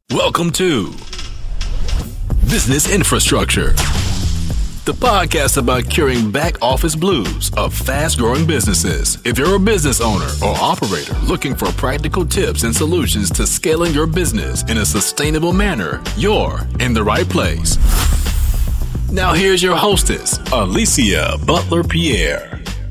Welcome to Business Infrastructure, the podcast about curing back office blues of fast-growing businesses. If you're a business owner or operator looking for practical tips and solutions to scaling your business in a sustainable manner, you're in the right place. Now here's your hostess, Alicia Butler-Pierre.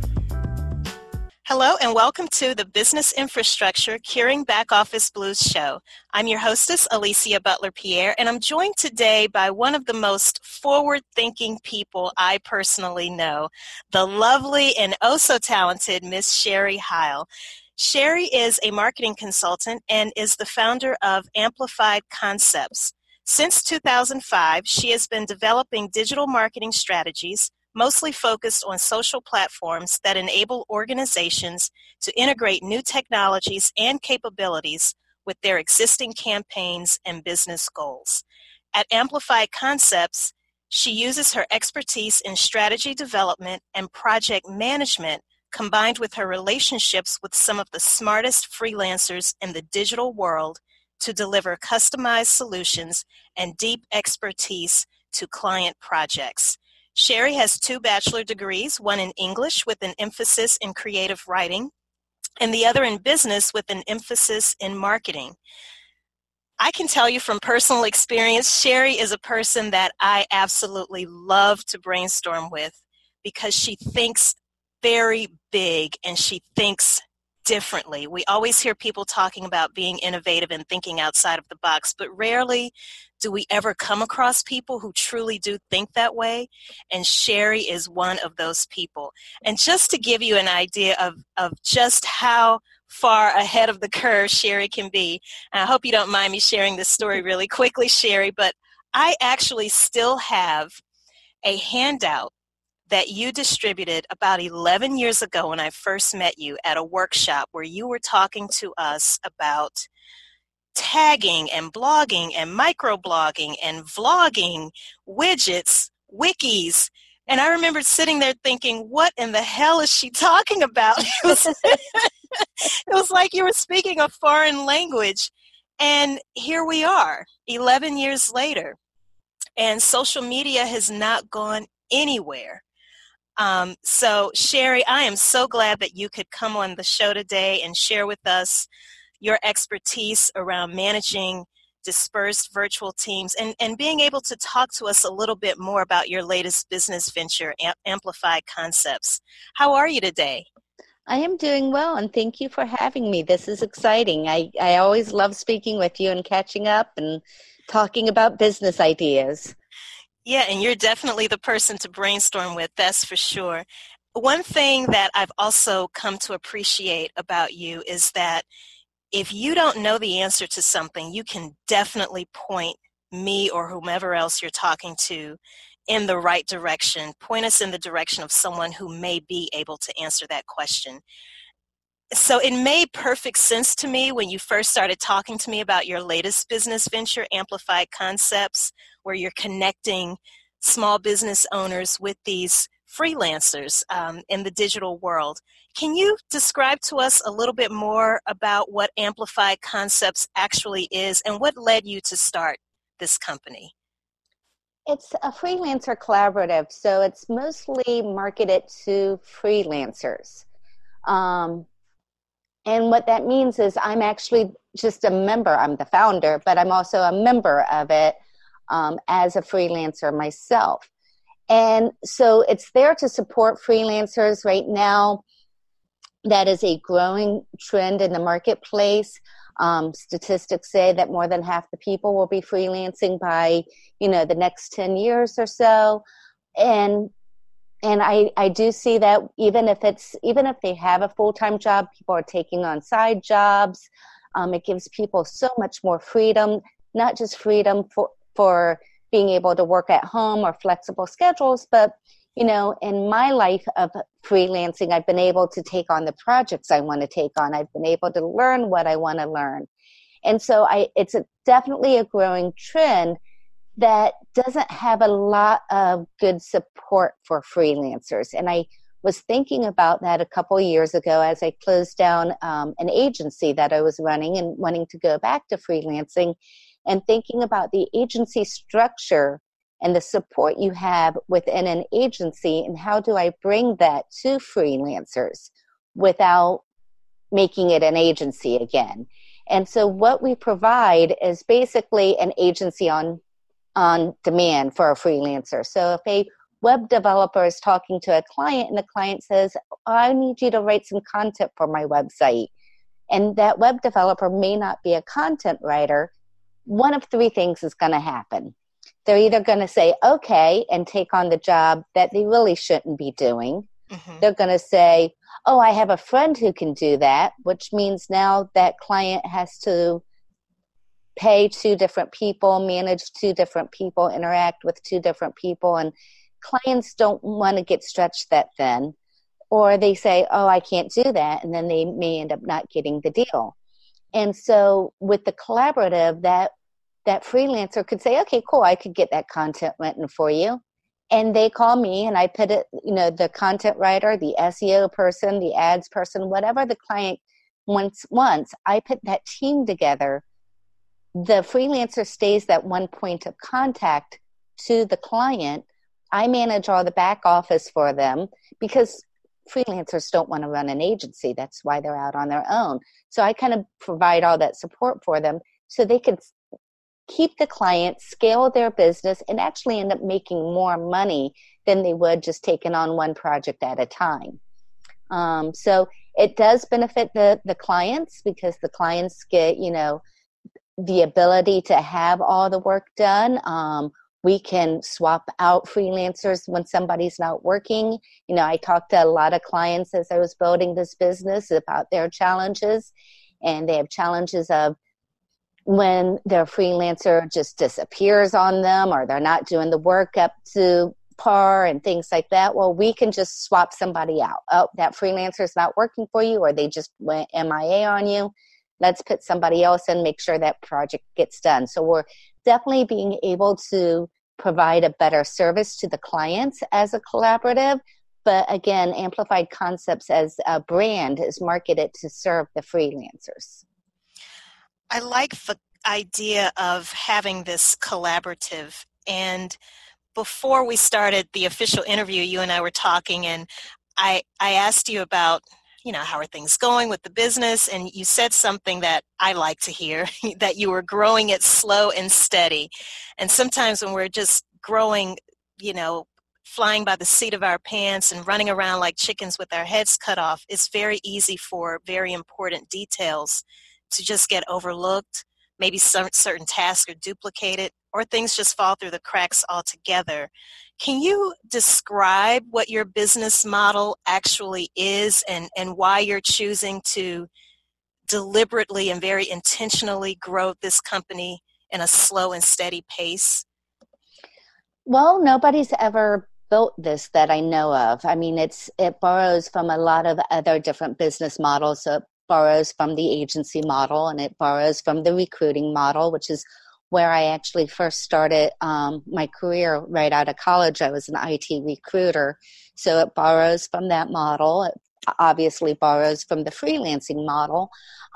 Hello and welcome to the Business Infrastructure Curing Back Office Blues show. I'm your hostess, Alicia Butler-Pierre, and I'm joined today by one of the most forward-thinking people I personally know, the lovely and oh-so-talented Miss Sherry Heil. Sherry is a marketing consultant and is the founder of Amplified Concepts. Since 2005, she has been developing digital marketing strategies, mostly focused on social platforms that enable organizations to integrate new technologies and capabilities with their existing campaigns and business goals. At Amplified Concepts, she uses her expertise in strategy development and project management combined with her relationships with some of the smartest freelancers in the digital world to deliver customized solutions and deep expertise to client projects. Sherry has 2 bachelor degrees, one in English with an emphasis in creative writing, and the other in business with an emphasis in marketing. I can tell you from personal experience, Sherry is a person that I absolutely love to brainstorm with because she thinks very big and she thinks differently. We always hear people talking about being innovative and thinking outside of the box, but rarely do we ever come across people who truly do think that way, and Sherry is one of those people. And just to give you an idea of just how far ahead of the curve Sherry can be, and I hope you don't mind me sharing this story really quickly, Sherry, but I actually still have a handout that you distributed about 11 years ago when I first met you at a workshop where you were talking to us about tagging and blogging and microblogging and vlogging, widgets, wikis. And I remember sitting there thinking, what in the hell is she talking about? It was like you were speaking a foreign language. And here we are, 11 years later. And social media has not gone anywhere. So Sherry, I am so glad that you could come on the show today and share with us your expertise around managing dispersed virtual teams and being able to talk to us a little bit more about your latest business venture, Amplified Concepts. How are you today? I am doing well, and thank you for having me. This is exciting. I always love speaking with you and catching up and talking about business ideas. Yeah, and you're definitely the person to brainstorm with, that's for sure. One thing that I've also come to appreciate about you is that if you don't know the answer to something, you can definitely point me or whomever else you're talking to in the right direction. Point us in the direction of someone who may be able to answer that question. So it made perfect sense to me when you first started talking to me about your latest business venture, Amplified Concepts, where you're connecting small business owners with these freelancers in the digital world. Can you describe to us a little bit more about what Amplified Concepts actually is and what led you to start this company? It's a freelancer collaborative, so it's mostly marketed to freelancers. And what that means is I'm actually just a member. I'm the founder, but I'm also a member of it as a freelancer myself. And so it's there to support freelancers right now. That is a growing trend in the marketplace. Statistics say that more than half the people will be freelancing by, the next 10 years or so. And I do see that even if they have a full-time job, people are taking on side jobs. It gives people so much more freedom, not just freedom for being able to work at home or flexible schedules, but in my life of freelancing, I've been able to take on the projects I want to take on. I've been able to learn what I want to learn. And so it's definitely a growing trend that doesn't have a lot of good support for freelancers. And I was thinking about that a couple of years ago as I closed down an agency that I was running and wanting to go back to freelancing. and thinking about the agency structure and the support you have within an agency, and how do I bring that to freelancers without making it an agency again. And so what we provide is basically an agency on demand for a freelancer. So if a web developer is talking to a client and the client says, I need you to write some content for my website, and that web developer may not be a content writer, one of three things is going to happen. They're either going to say, okay, and take on the job that they really shouldn't be doing. Mm-hmm. They're going to say, oh, I have a friend who can do that, which means now that client has to pay two different people, manage two different people, interact with two different people, and clients don't want to get stretched that thin. Or they say, oh, I can't do that, and then they may end up not getting the deal. And so with the collaborative, that freelancer could say, okay, cool, I could get that content written for you. And they call me and I put it, the content writer, the SEO person, the ads person, whatever the client wants, I put that team together. The freelancer stays that one point of contact to the client. I manage all the back office for them because freelancers don't want to run an agency. That's why they're out on their own. So I kind of provide all that support for them so they can keep the client, scale their business, and actually end up making more money than they would just taking on one project at a time. So it does benefit the clients because the clients get, the ability to have all the work done. We can swap out freelancers when somebody's not working. I talked to a lot of clients as I was building this business about their challenges, and they have challenges of when their freelancer just disappears on them or they're not doing the work up to par and things like that. Well, we can just swap somebody out. Oh, that freelancer is not working for you, or they just went MIA on you. Let's put somebody else in, make sure that project gets done. So we're definitely being able to provide a better service to the clients as a collaborative. But again, Amplified Concepts as a brand is marketed to serve the freelancers. I like the idea of having this collaborative. And before we started the official interview, you and I were talking, and I asked you about, how are things going with the business? And you said something that I like to hear, that you were growing it slow and steady. And sometimes when we're just growing, flying by the seat of our pants and running around like chickens with our heads cut off, it's very easy for very important details to just get overlooked. Maybe some certain tasks are duplicated, or things just fall through the cracks altogether. Can you describe what your business model actually is and why you're choosing to deliberately and very intentionally grow this company in a slow and steady pace? Well, nobody's ever built this that I know of. I mean, it borrows from a lot of other different business models. So it borrows from the agency model, and it borrows from the recruiting model, which is where I actually first started my career right out of college. I was an IT recruiter. So it borrows from that model. It obviously borrows from the freelancing model.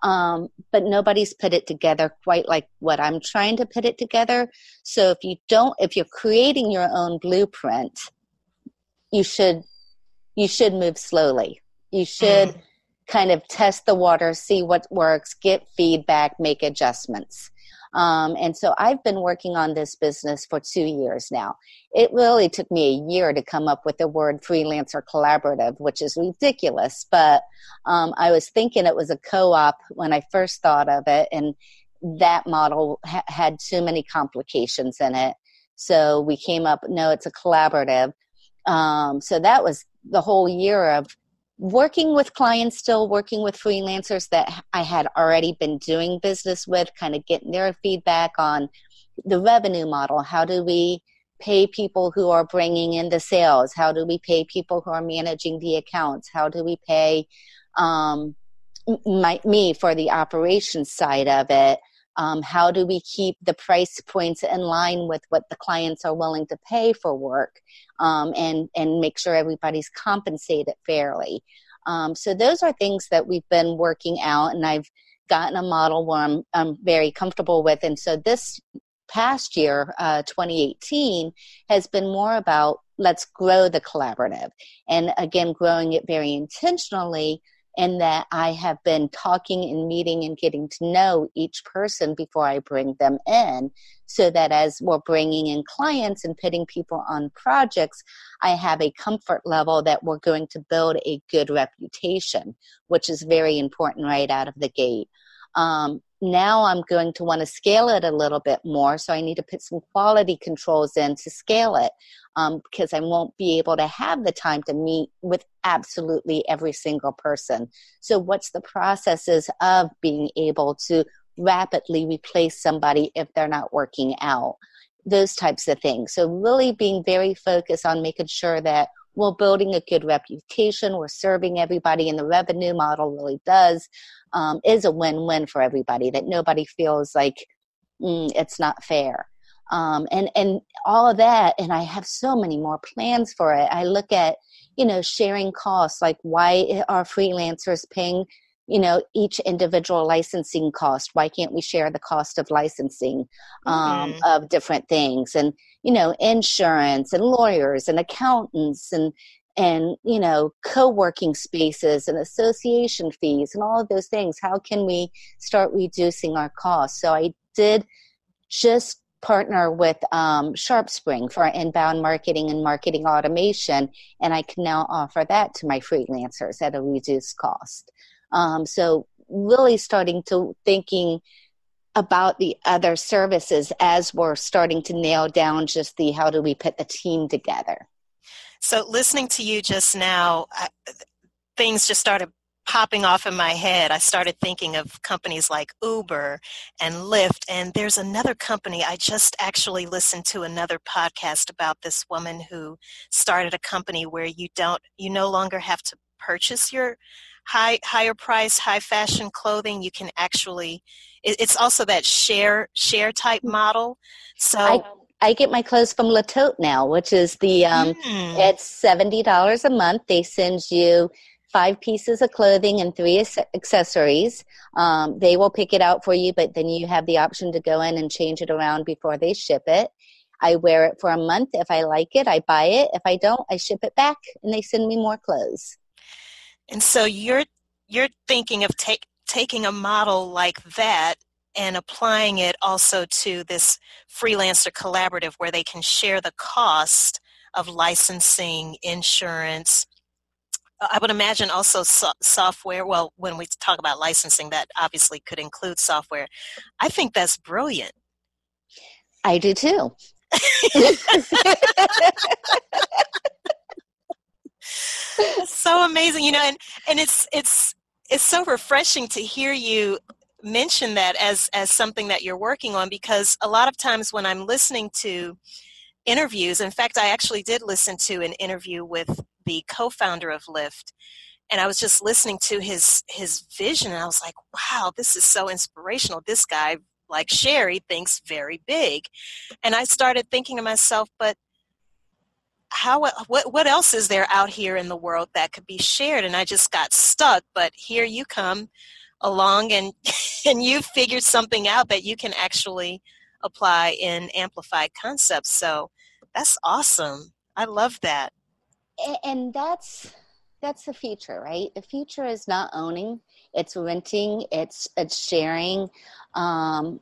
But nobody's put it together quite like what I'm trying to put it together. So if you're creating your own blueprint, you should move slowly. You should kind of test the water, see what works, get feedback, make adjustments. And so I've been working on this business for 2 years now. It really took me a year to come up with the word freelancer collaborative, which is ridiculous. But I was thinking it was a co-op when I first thought of it, and that model had too many complications in it. So we came up, no, it's a collaborative. So that was the whole year of working with clients, still working with freelancers that I had already been doing business with, kind of getting their feedback on the revenue model. How do we pay people who are bringing in the sales? How do we pay people who are managing the accounts? How do we pay me for the operations side of it? How do we keep the price points in line with what the clients are willing to pay for work, and make sure everybody's compensated fairly? So those are things that we've been working out, and I've gotten a model where I'm very comfortable with. And so this past year, 2018, has been more about let's grow the collaborative. And again, growing it very intentionally in that I have been talking and meeting and getting to know each person before I bring them in, so that as we're bringing in clients and putting people on projects, I have a comfort level that we're going to build a good reputation, which is very important right out of the gate. Now I'm going to want to scale it a little bit more, so I need to put some quality controls in to scale it, because I won't be able to have the time to meet with absolutely every single person. So what's the processes of being able to rapidly replace somebody if they're not working out? Those types of things. So really being very focused on making sure that we're building a good reputation, we're serving everybody, and the revenue model really is a win-win for everybody, that nobody feels like it's not fair. And all of that, and I have so many more plans for it. I look at, sharing costs, like why are freelancers paying, each individual licensing cost? Why can't we share the cost of licensing of different things? And, insurance and lawyers and accountants and co-working spaces and association fees and all of those things. How can we start reducing our costs? So I did just partner with SharpSpring for inbound marketing and marketing automation, and I can now offer that to my freelancers at a reduced cost. So really starting to thinking about the other services as we're starting to nail down just how do we put the team together. So listening to you just now, things just started popping off in my head. I started thinking of companies like Uber and Lyft, and there's another company. I just actually listened to another podcast about this woman who started a company where you no longer have to purchase your higher price, high fashion clothing. You can actually, it's also that share type model. So I get my clothes from Le Tote now, which is it's $70 a month. They send you 5 pieces of clothing and 3 accessories. They will pick it out for you, but then you have the option to go in and change it around before they ship it. I wear it for a month. If I like it, I buy it. If I don't, I ship it back and they send me more clothes. And so you're thinking of taking a model like that and applying it also to this freelancer collaborative where they can share the cost of licensing, insurance. I would imagine also software. Well, when we talk about licensing, that obviously could include software. I think that's brilliant. I do too. So amazing, and it's so refreshing to hear you mention that as something that you're working on, because a lot of times when I'm listening to interviews, in fact, I actually did listen to an interview with the co-founder of Lyft, and I was just listening to his vision, and I was like, wow, this is so inspirational. This guy, like Sherry, thinks very big. And I started thinking to myself, but what else is there out here in the world that could be shared? And I just got stuck. But here you come along and you figured something out that you can actually apply in Amplified Concepts. So that's awesome. I love that. And that's the future, right? The future is not owning, it's renting, it's sharing. When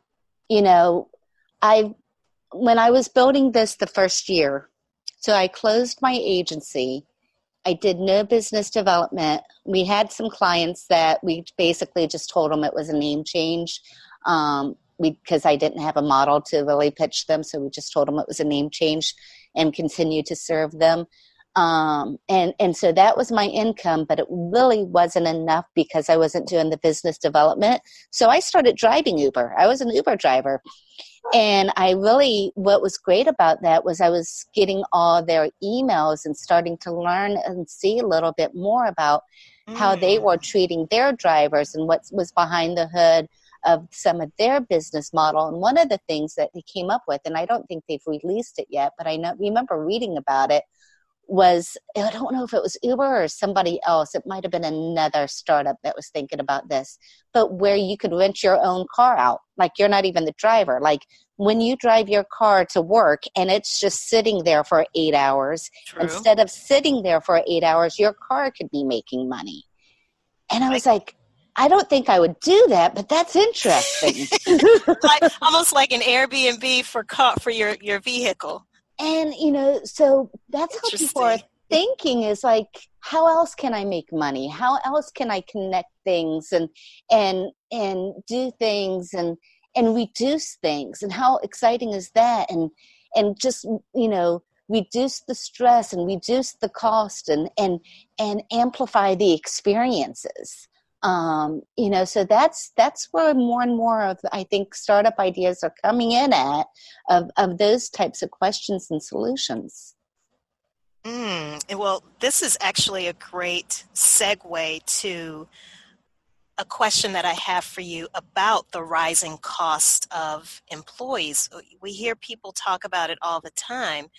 I was building this the first year, so I closed my agency. I did no business development. We had some clients that we basically just told them it was a name change because I didn't have a model to really pitch them. So we just told them it was a name change and continued to serve them. And so that was my income, but it really wasn't enough because I wasn't doing the business development. So I started driving Uber. I was an Uber driver. And what was great about that was I was getting all their emails and starting to learn and see a little bit more about how they were treating their drivers and what was behind the hood of some of their business model. And one of the things that they came up with, and I don't think they've released it yet, but remember reading about it, was, I don't know if it was Uber or somebody else. It might have been another startup that was thinking about this, but where you could rent your own car out. Like you're not even the driver. Like when you drive your car to work and it's just sitting there for 8 hours, True. Instead of sitting there for 8 hours, your car could be making money. And I was like, I don't think I would do that, but that's interesting. Almost like an Airbnb for your vehicle. And, so that's how people are thinking, is like, how else can I make money? How else can I connect things and do things and reduce things? And how exciting is that? And just, reduce the stress and reduce the cost and amplify the experiences. So that's where more and more of, I think, startup ideas are coming in of those types of questions and solutions. Well, this is actually a great segue to a question that I have for you about the rising cost of employees. We hear people talk about it all the time.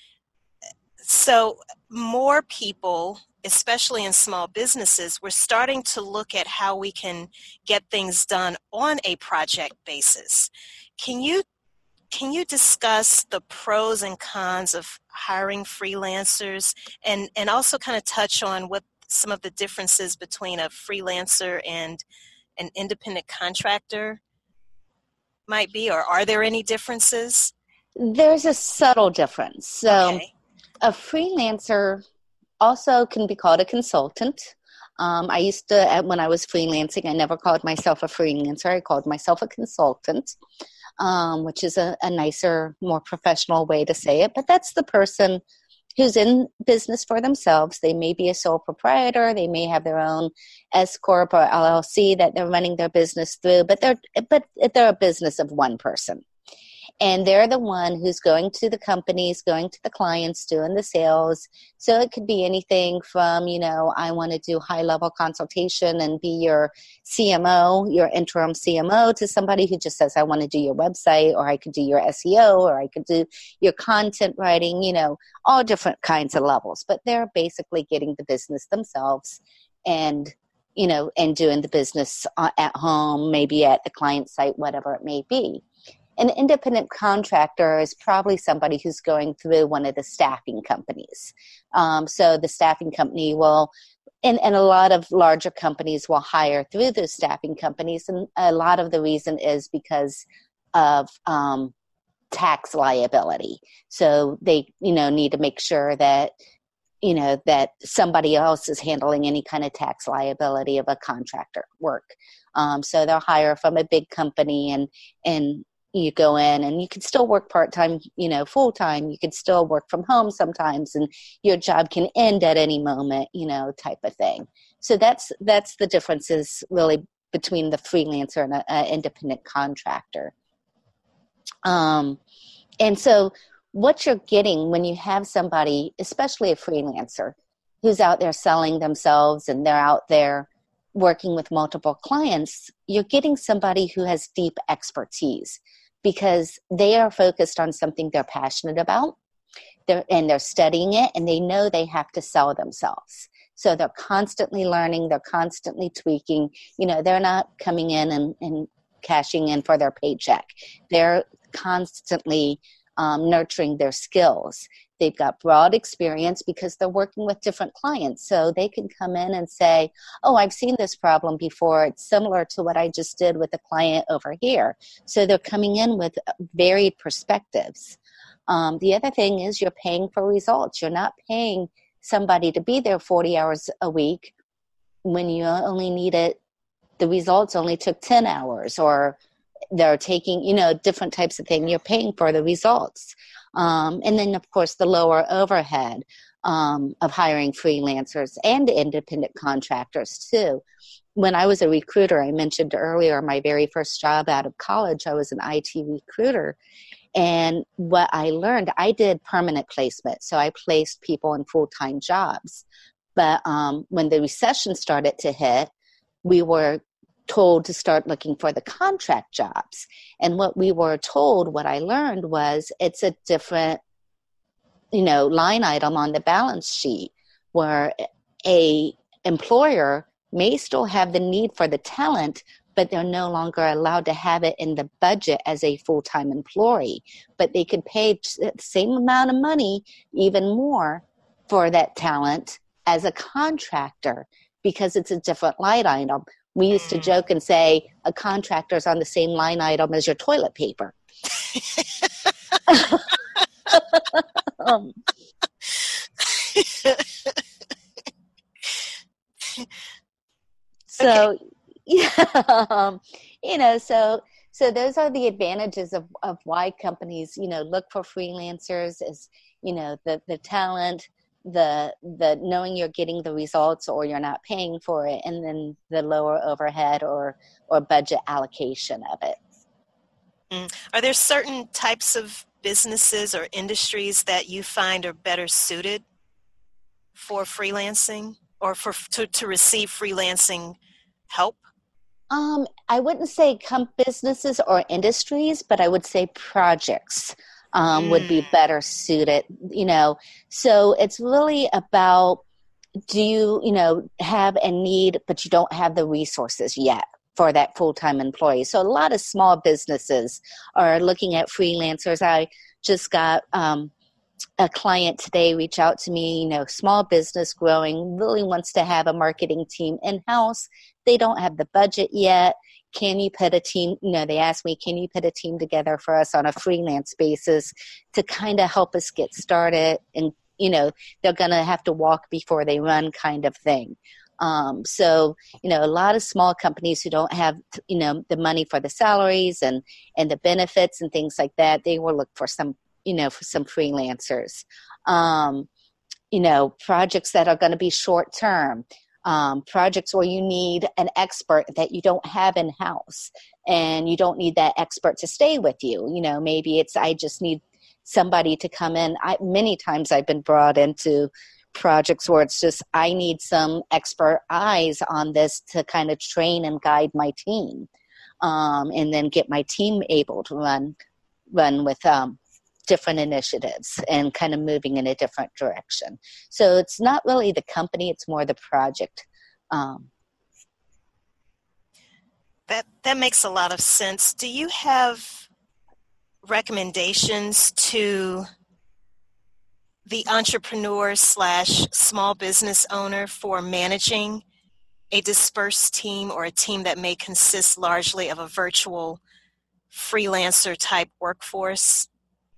So more people, especially in small businesses, we're starting to look at how we can get things done on a project basis. Can you discuss the pros and cons of hiring freelancers and also kind of touch on what some of the differences between a freelancer and an independent contractor might be, or are there any differences? There's a subtle difference. So a freelancer also can be called a consultant. I used to, when I was freelancing, I never called myself a freelancer. I called myself a consultant, which is a nicer, more professional way to say it. But that's the person who's in business for themselves. They may be a sole proprietor. They may have their own S Corp or LLC that they're running their business through, but they're a business of one person. And they're the one who's going to the companies, going to the clients, doing the sales. So it could be anything from, I want to do high-level consultation and be your CMO, your interim CMO, to somebody who just says, I want to do your website, or I could do your SEO, or I could do your content writing, all different kinds of levels. But they're basically getting the business themselves and doing the business at home, maybe at the client site, whatever it may be. An independent contractor is probably somebody who's going through one of the staffing companies. So the staffing company will, and a lot of larger companies will hire through those staffing companies. And a lot of the reason is because of tax liability. So they, need to make sure that, that somebody else is handling any kind of tax liability of a contractor work. So they'll hire from a big company and you go in and you can still work part-time, full-time. You can still work from home sometimes, and your job can end at any moment, type of thing. So that's the differences really between the freelancer and an independent contractor. And so what you're getting when you have somebody, especially a freelancer, who's out there selling themselves and they're out there working with multiple clients, you're getting somebody who has deep expertise because they are focused on something they're passionate about. They're studying it, and they know they have to sell themselves. So they're constantly learning, they're constantly tweaking. They're not coming in and cashing in for their paycheck. They're constantly nurturing their skills. They've got broad experience because they're working with different clients. So they can come in and say, oh, I've seen this problem before. It's similar to what I just did with a client over here. So they're coming in with varied perspectives. The other thing is you're paying for results. You're not paying somebody to be there 40 hours a week when you only needed, the results only took 10 hours, or they're taking, different types of things. You're paying for the results. And then, of course, the lower overhead of hiring freelancers and independent contractors, too. When I was a recruiter, I mentioned earlier, my very first job out of college, I was an IT recruiter. And what I learned, I did permanent placement. So I placed people in full-time jobs. But when the recession started to hit, we were told to start looking for the contract jobs. And what we were told, what I learned was it's a different line item on the balance sheet, where a employer may still have the need for the talent, but they're no longer allowed to have it in the budget as a full-time employee. But they could pay the same amount of money, even more, for that talent as a contractor, because it's a different line item. We used to joke and say a contractor's on the same line item as your toilet paper. So, okay. Yeah, so those are the advantages of why companies, look for freelancers, is, the talent, the knowing you're getting the results or you're not paying for it, and then the lower overhead or budget allocation of it. Are there certain types of businesses or industries that you find are better suited for freelancing or to receive freelancing help? I wouldn't say businesses or industries, but I would say projects would be better suited, So it's really about, do you, have a need, but you don't have the resources yet for that full-time employee. So a lot of small businesses are looking at freelancers. I just got a client today reach out to me, small business growing, really wants to have a marketing team in-house. They don't have the budget yet. Can you put a team, they asked me, can you put a team together for us on a freelance basis to kind of help us get started? And, they're going to have to walk before they run kind of thing. So, a lot of small companies who don't have, the money for the salaries and the benefits and things like that, they will look for some, for some freelancers. Projects that are going to be short term. Projects where you need an expert that you don't have in-house, and you don't need that expert to stay with you. Maybe I just need somebody to come in. Many times I've been brought into projects where it's just, I need some expert eyes on this to kind of train and guide my team, and then get my team able to run with different initiatives and kind of moving in a different direction. So it's not really the company, it's more the project. That makes a lot of sense. Do you have recommendations to the entrepreneur / small business owner for managing a dispersed team, or a team that may consist largely of a virtual freelancer type workforce?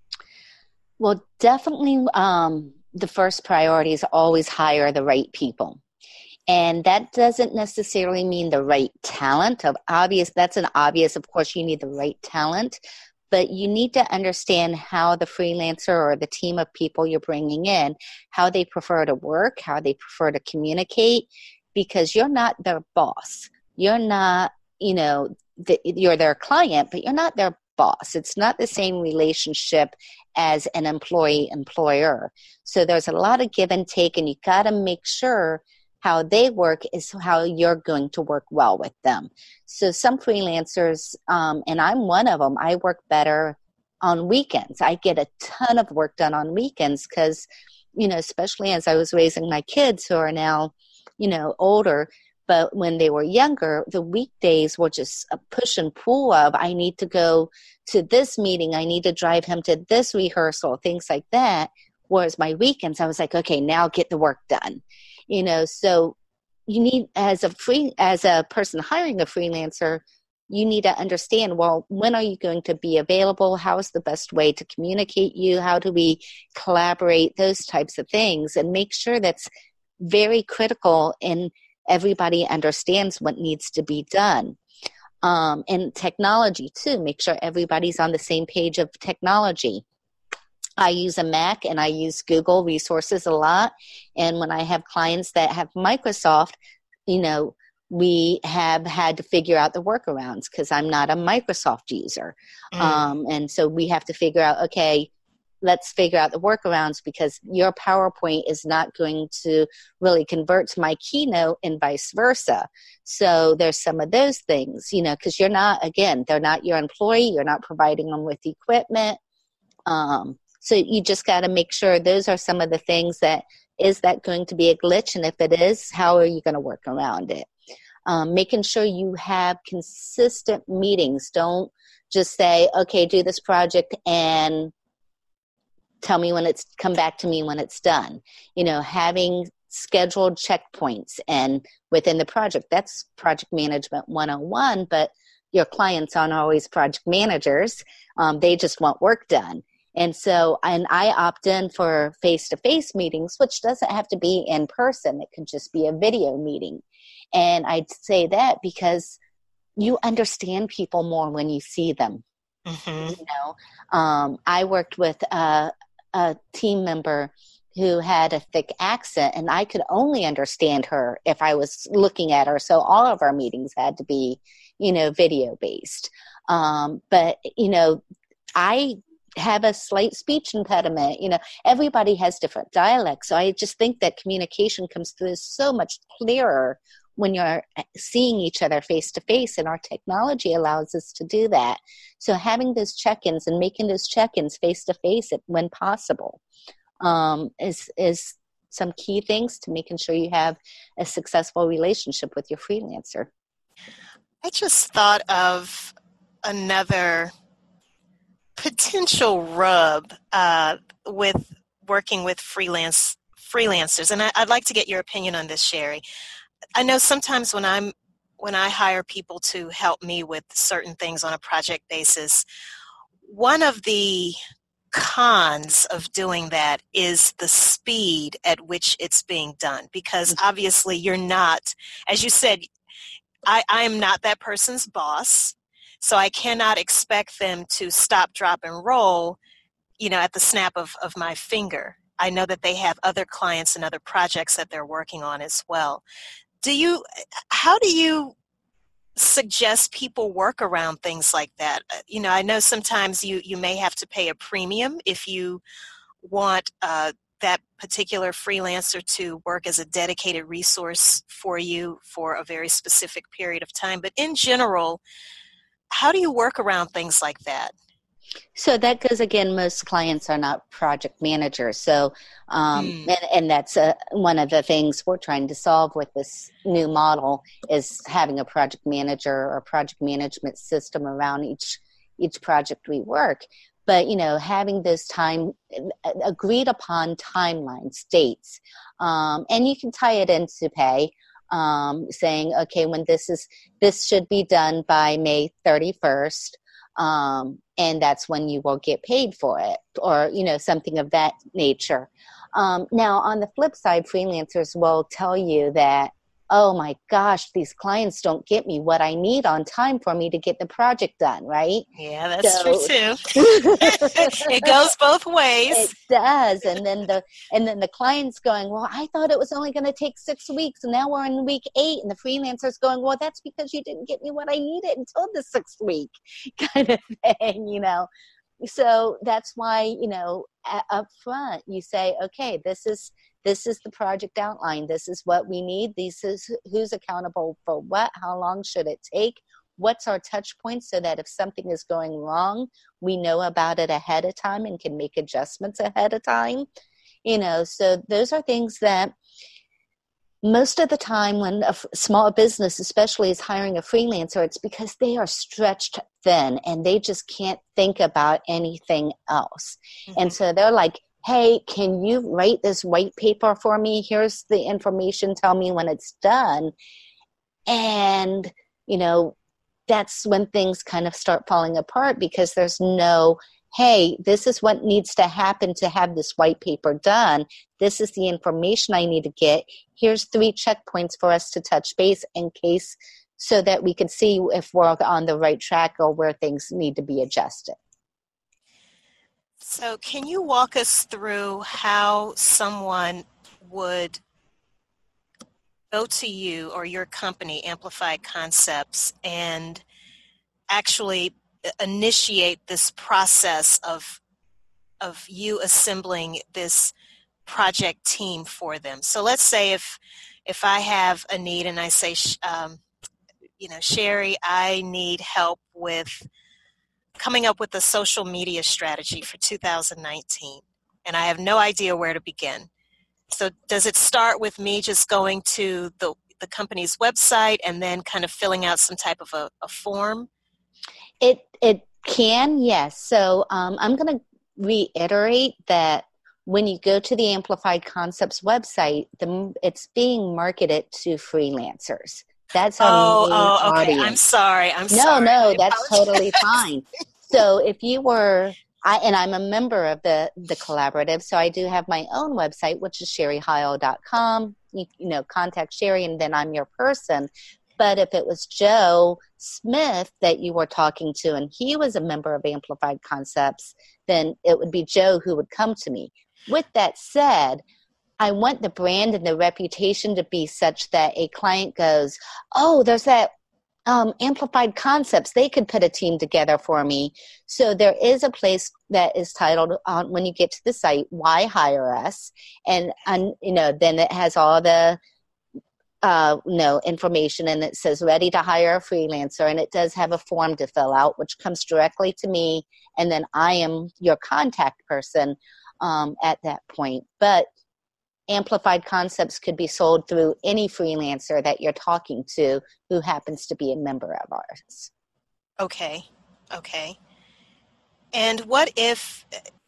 Well, definitely the first priority is always hire the right people. And that doesn't necessarily mean the right talent. That's an obvious, of course, you need the right talent. But you need to understand how the freelancer or the team of people you're bringing in, how they prefer to work, how they prefer to communicate, because you're not their boss. You're not, you're their client, but you're not their boss. It's not the same relationship as an employee-employer. So there's a lot of give and take, and you got to make sure how they work is how you're going to work well with them. So some freelancers, and I'm one of them, I work better on weekends. I get a ton of work done on weekends because, especially as I was raising my kids who are now, older, but when they were younger, the weekdays were just a push and pull of, I need to go to this meeting, I need to drive him to this rehearsal, things like that. Whereas my weekends, I was like, okay, now get the work done. So you need, as a person hiring a freelancer, you need to understand, well, when are you going to be available? How is the best way to communicate you? How do we collaborate? Those types of things, and make sure that's very critical and everybody understands what needs to be done. And technology too, make sure everybody's on the same page of technology. I use a Mac and I use Google resources a lot. And when I have clients that have Microsoft, we have had to figure out the workarounds because I'm not a Microsoft user. And so we have to figure out, okay, let's figure out the workarounds because your PowerPoint is not going to really convert to my Keynote and vice versa. So there's some of those things, because they're not your employee. You're not providing them with equipment. So you just got to make sure those are some of the things that, is that going to be a glitch? And if it is, how are you going to work around it? Making sure you have consistent meetings. Don't just say, okay, do this project and come back to me when it's done. Having scheduled checkpoints and within the project, that's project management 101, but your clients aren't always project managers. They just want work done. And I opt in for face-to-face meetings, which doesn't have to be in person. It could just be a video meeting. And I'd say that because you understand people more when you see them. Mm-hmm. I worked with a team member who had a thick accent, and I could only understand her if I was looking at her. So all of our meetings had to be, video based. But I have a slight speech impediment. Everybody has different dialects. So I just think that communication comes through so much clearer when you're seeing each other face to face, and our technology allows us to do that. So having those check-ins and making those check-ins face to face when possible is some key things to making sure you have a successful relationship with your freelancer. I just thought of another potential rub with working with freelancers, and I'd like to get your opinion on this, Sherry. I know sometimes when I hire people to help me with certain things on a project basis, one of the cons of doing that is the speed at which it's being done, because obviously you're not, as you said, I am not that person's boss, so I cannot expect them to stop, drop, and roll, at the snap of my finger. I know that they have other clients and other projects that they're working on as well. How do you suggest people work around things like that? I know sometimes you may have to pay a premium if you want that particular freelancer to work as a dedicated resource for you for a very specific period of time. But in general, how do you work around things like that? So that goes again, most clients are not project managers. So, and that's one of the things we're trying to solve with this new model is having a project manager or project management system around each project we work. But, having this agreed upon timelines, dates, and you can tie it into pay, saying, okay, when this should be done by May 31st. And that's when you will get paid for it, or, something of that nature. Now, on the flip side, freelancers will tell you that, oh my gosh, these clients don't get me what I need on time for me to get the project done, right? Yeah, that's true too. It goes both ways. It does. And then the client's going, well, I thought it was only going to take 6 weeks, and now we're in week 8, and the freelancer's going, well, that's because you didn't get me what I needed until the 6th week, kind of thing, So that's why, up front you say, okay, this is the project outline. This is what we need. This is who's accountable for what, how long should it take, what's our touch points, so that if something is going wrong, we know about it ahead of time and can make adjustments ahead of time. So those are things that most of the time when a small business especially is hiring a freelancer, it's because they are stretched thin and they just can't think about anything else. Mm-hmm. And so they're like, hey, can you write this white paper for me? Here's the information. Tell me when it's done. And, that's when things kind of start falling apart, because there's no, hey, this is what needs to happen to have this white paper done. This is the information I need to get. Here's 3 checkpoints for us to touch base in case, so that we can see if we're on the right track or where things need to be adjusted. So can you walk us through how someone would go to you or your company, Amplified Concepts, and actually initiate this process of you assembling this project team for them? So let's say if I have a need and I say, Sherry, I need help with coming up with a social media strategy for 2019, and I have no idea where to begin. So does it start with me just going to the company's website and then kind of filling out some type of a form? It can, yes. So I'm going to reiterate that when you go to the Amplified Concepts website, it's being marketed to freelancers. That's our main okay. audience. I'm sorry. No, that's totally fine. So if you were, I'm a member of the collaborative, so I do have my own website, which is sherryheil.com. You know, contact Sherry, and then I'm your person. But if it was Joe Smith that you were talking to, and he was a member of Amplified Concepts, then it would be Joe who would come to me. With that said, I want the brand and the reputation to be such that a client goes, oh, there's that Amplified Concepts. They could put a team together for me. So there is a place that is titled, when you get to the site, Why Hire Us? And you know, then it has all the information, and it says ready to hire a freelancer, and it does have a form to fill out, which comes directly to me, and then I am your contact person at that point. But Amplified Concepts could be sold through any freelancer that you're talking to who happens to be a member of ours. Okay. And what if,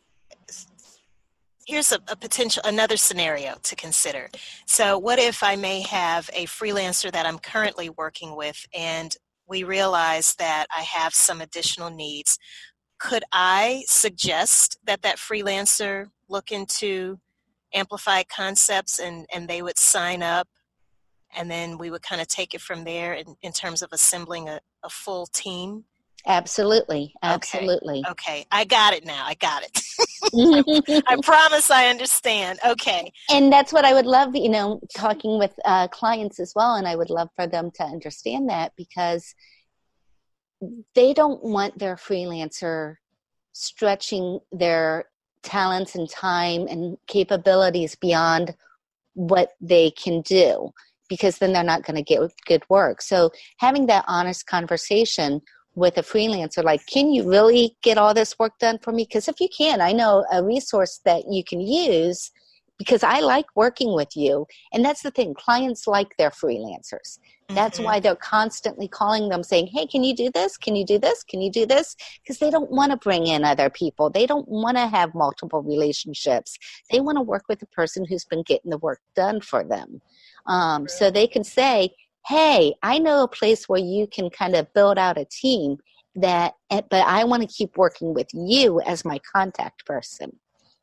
here's another scenario to consider. So what if I may have a freelancer that I'm currently working with, and we realize that I have some additional needs? Could I suggest that freelancer look into Amplified Concepts and they would sign up, and then we would kind of take it from there in terms of assembling a full team? Absolutely. Okay. I got it now. I got it. I promise I understand. Okay. And that's what I would love, talking with clients as well. And I would love for them to understand that, because they don't want their freelancer stretching their talents and time and capabilities beyond what they can do, because then they're not going to get good work. So having that honest conversation with a freelancer, like, can you really get all this work done for me? Because if you can, I know a resource that you can use, because I like working with you. And that's the thing. Clients like their freelancers. That's why they're constantly calling them saying, hey, can you do this? Can you do this? Can you do this? Because they don't want to bring in other people. They don't want to have multiple relationships. They want to work with the person who's been getting the work done for them. So they can say, hey, I know a place where you can kind of build out a team, but I want to keep working with you as my contact person.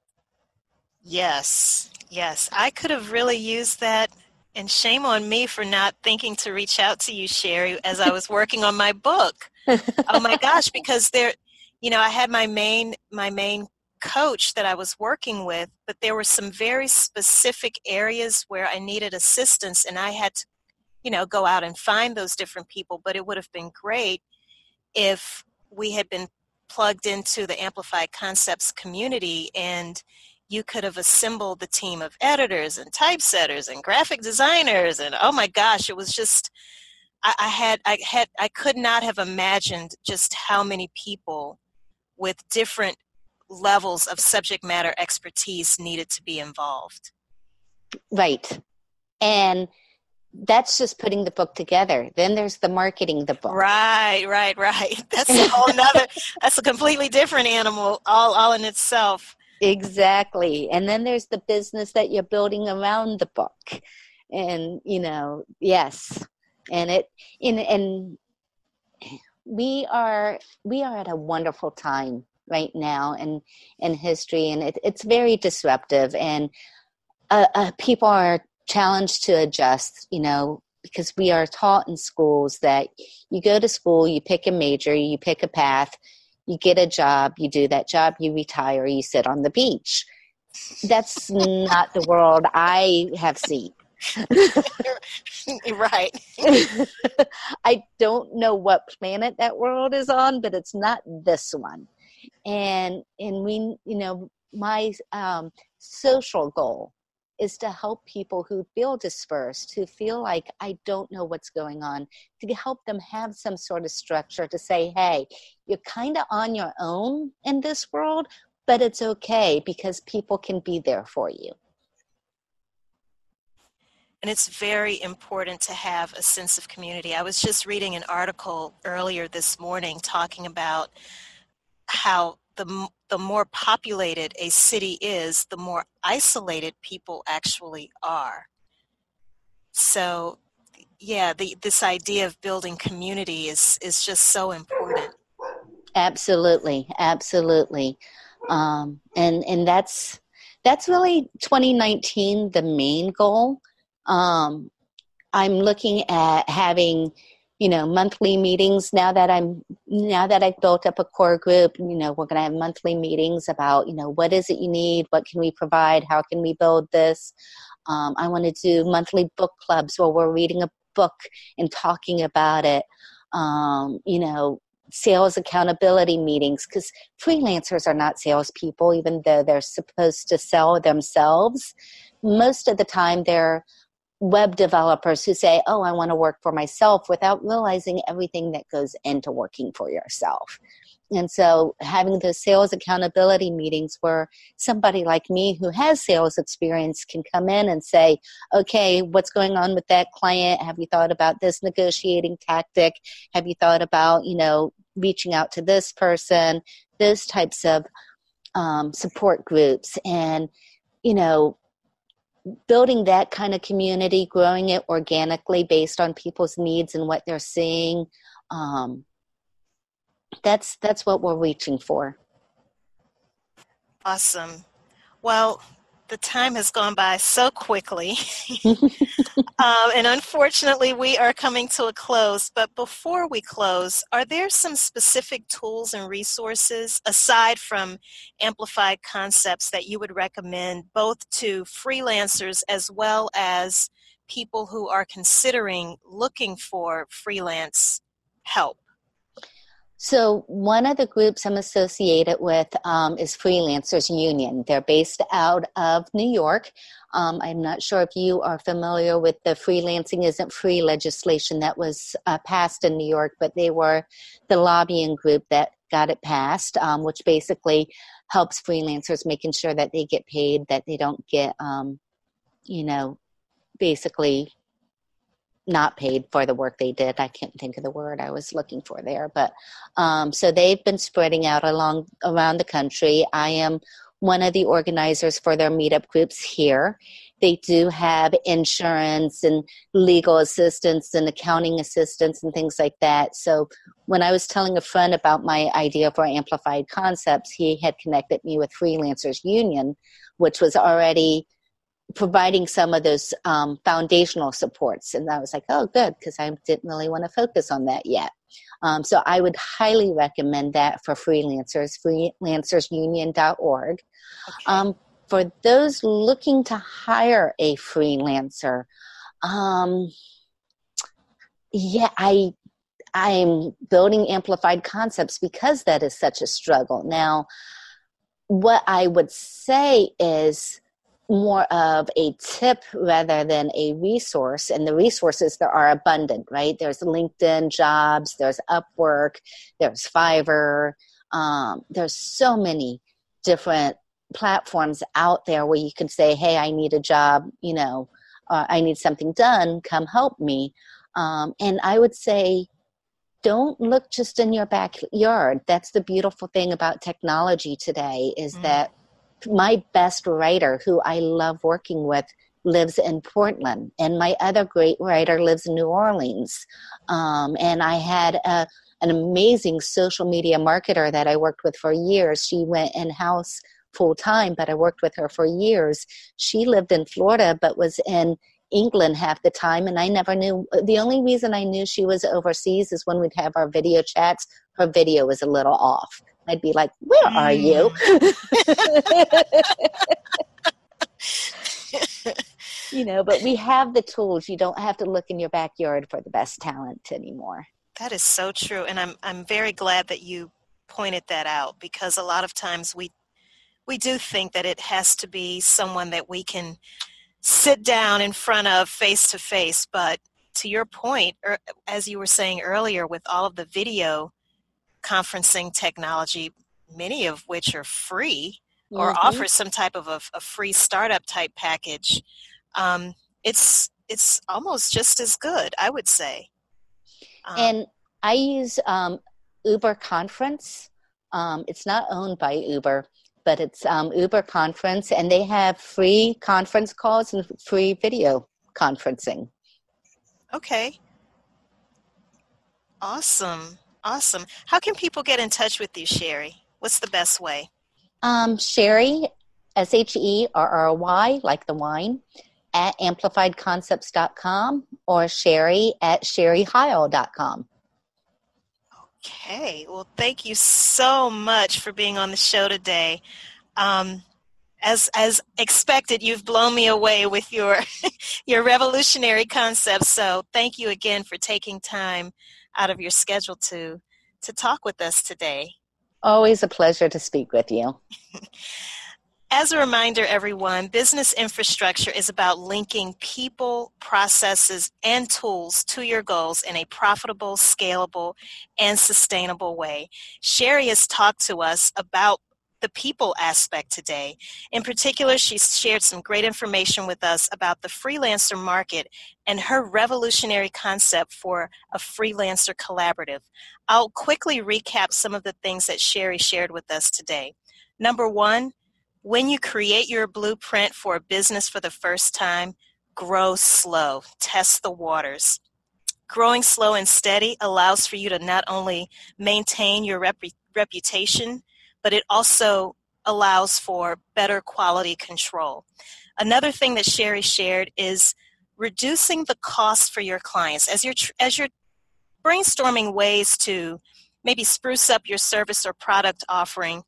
Yes. I could have really used that, and shame on me for not thinking to reach out to you, Sherry, as I was working on my book. Oh my gosh, because I had my main coach that I was working with, but there were some very specific areas where I needed assistance, and I had to, go out and find those different people. But it would have been great if we had been plugged into the Amplified Concepts community, and you could have assembled the team of editors and typesetters and graphic designers. And oh my gosh, it was just, I could not have imagined just how many people with different levels of subject matter expertise needed to be involved. Right. And that's just putting the book together. Then there's the marketing the book. Right. That's a whole nother, that's a completely different animal all in itself. Exactly. And then there's the business that you're building around the book. And, yes. And we are at a wonderful time right now in history, and it's very disruptive, and people are challenged to adjust, because we are taught in schools that you go to school, you pick a major, you pick a path, you get a job, you do that job, you retire, you sit on the beach. That's not the world I have seen. Right. I don't know what planet that world is on, but it's not this one. And we, my social goal is to help people who feel dispersed, who feel like I don't know what's going on, to help them have some sort of structure to say, hey, you're kind of on your own in this world, but it's okay because people can be there for you. And it's very important to have a sense of community. I was just reading an article earlier this morning talking about how the more populated a city is, the more isolated people actually are. So, yeah, this idea of building community is just so important. Absolutely, absolutely. And that's really 2019, the main goal. I'm looking at having, monthly meetings now that I've built up a core group. We're going to have monthly meetings about, what is it you need? What can we provide? How can we build this? I want to do monthly book clubs where we're reading a book and talking about it. Sales accountability meetings, because freelancers are not salespeople, even though they're supposed to sell themselves. Most of the time they're web developers who say, oh, I want to work for myself, without realizing everything that goes into working for yourself. And so having those sales accountability meetings where somebody like me who has sales experience can come in and say, okay, what's going on with that client? Have you thought about this negotiating tactic? Have you thought about, reaching out to this person? Those types of support groups. And, building that kind of community, growing it organically based on people's needs and what they're seeing. That's what we're reaching for. Awesome. Well, the time has gone by so quickly. And unfortunately, we are coming to a close. But before we close, are there some specific tools and resources, aside from Amplified Concepts, that you would recommend both to freelancers as well as people who are considering looking for freelance help? So one of the groups I'm associated with is Freelancers Union. They're based out of New York. I'm not sure if you are familiar with the Freelancing Isn't Free legislation that was passed in New York, but they were the lobbying group that got it passed, which basically helps freelancers making sure that they get paid, that they don't get, basically not paid for the work they did. I can't think of the word I was looking for there. But so they've been spreading out around the country. I am one of the organizers for their meetup groups here. They do have insurance and legal assistance and accounting assistance and things like that. So when I was telling a friend about my idea for Amplified Concepts, he had connected me with Freelancers Union, which was already providing some of those foundational supports. And I was like, oh, good, because I didn't really want to focus on that yet. So I would highly recommend that for freelancers, freelancersunion.org. Okay. For those looking to hire a freelancer, I'm building Amplified Concepts because that is such a struggle. Now, what I would say is more of a tip rather than a resource. And the resources there are abundant, right? There's LinkedIn Jobs, there's Upwork, there's Fiverr. There's so many different platforms out there where you can say, hey, I need a job, I need something done, come help me. And I would say, don't look just in your backyard. That's the beautiful thing about technology today is that my best writer, who I love working with, lives in Portland, and my other great writer lives in New Orleans. And I had an amazing social media marketer that I worked with for years. She went in-house full-time, but I worked with her for years. She lived in Florida, but was in England half the time, and I never knew. The only reason I knew she was overseas is when we'd have our video chats. Her video was a little off. I'd be like, where are you? But we have the tools. You don't have to look in your backyard for the best talent anymore. That is so true. And I'm very glad that you pointed that out, because a lot of times we do think that it has to be someone that we can sit down in front of face to face. But to your point, as you were saying earlier, with all of the video conferencing technology, many of which are free or offer some type of a free startup type package, it's almost just as good, I would say. And I use Uber Conference. It's not owned by Uber, but it's Uber Conference, and they have free conference calls and free video conferencing. Okay. Awesome. How can people get in touch with you, Sherry? What's the best way? Sherry, SHERRY, like the wine, at amplifiedconcepts.com, or Sherry at sherryheil.com. Okay. Well, thank you so much for being on the show today. As expected, you've blown me away with your revolutionary concepts. So thank you again for taking time out of your schedule to talk with us today. Always a pleasure to speak with you. As a reminder, everyone, Business Infrastructure is about linking people, processes, and tools to your goals in a profitable, scalable, and sustainable way. Sherry has talked to us about the people aspect today. In particular, she's shared some great information with us about the freelancer market and her revolutionary concept for a freelancer collaborative. I'll quickly recap some of the things that Sherry shared with us today. Number one, when you create your blueprint for a business for the first time, grow slow, test the waters. Growing slow and steady allows for you to not only maintain your reputation, but it also allows for better quality control. Another thing that Sherry shared is reducing the cost for your clients. As you're brainstorming ways to maybe spruce up your service or product offering,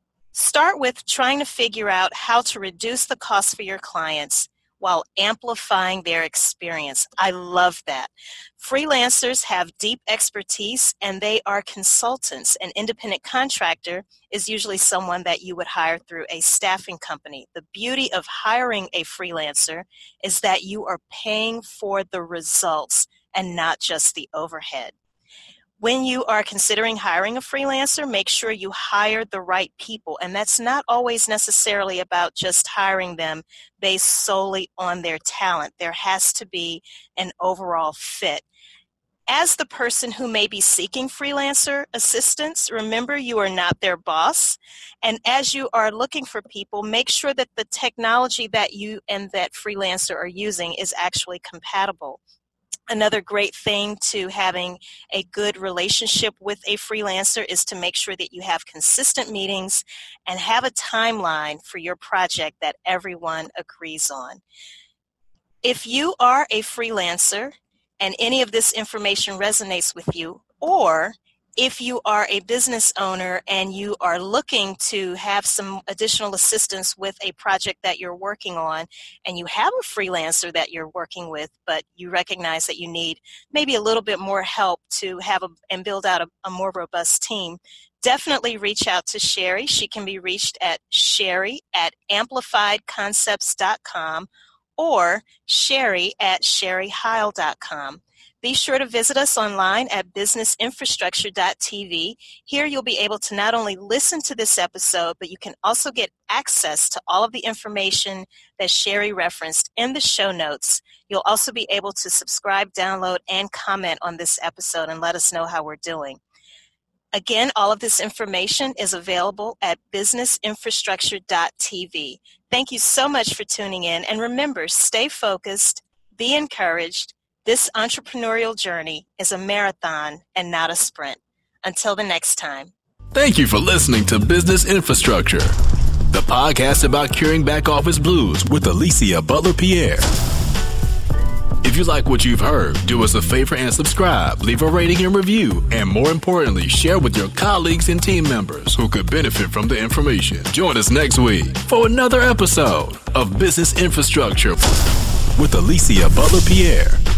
start with trying to figure out how to reduce the cost for your clients while amplifying their experience. I love that. Freelancers have deep expertise and they are consultants. An independent contractor is usually someone that you would hire through a staffing company. The beauty of hiring a freelancer is that you are paying for the results and not just the overhead. When you are considering hiring a freelancer, make sure you hire the right people. And that's not always necessarily about just hiring them based solely on their talent. There has to be an overall fit. As the person who may be seeking freelancer assistance, remember you are not their boss. And as you are looking for people, make sure that the technology that you and that freelancer are using is actually compatible. Another great thing to having a good relationship with a freelancer is to make sure that you have consistent meetings and have a timeline for your project that everyone agrees on. If you are a freelancer and any of this information resonates with you, or if you are a business owner and you are looking to have some additional assistance with a project that you're working on, and you have a freelancer that you're working with, but you recognize that you need maybe a little bit more help to have and build out a more robust team, definitely reach out to Sherry. She can be reached at Sherry at amplifiedconcepts.com or Sherry at sherryheil.com. Be sure to visit us online at businessinfrastructure.tv. Here you'll be able to not only listen to this episode, but you can also get access to all of the information that Sherry referenced in the show notes. You'll also be able to subscribe, download, and comment on this episode and let us know how we're doing. Again, all of this information is available at businessinfrastructure.tv. Thank you so much for tuning in. And remember, stay focused, be encouraged. This entrepreneurial journey is a marathon and not a sprint. Until the next time. Thank you for listening to Business Infrastructure, the podcast about curing back office blues with Alicia Butler-Pierre. If you like what you've heard, do us a favor and subscribe, leave a rating and review, and more importantly, share with your colleagues and team members who could benefit from the information. Join us next week for another episode of Business Infrastructure with Alicia Butler-Pierre.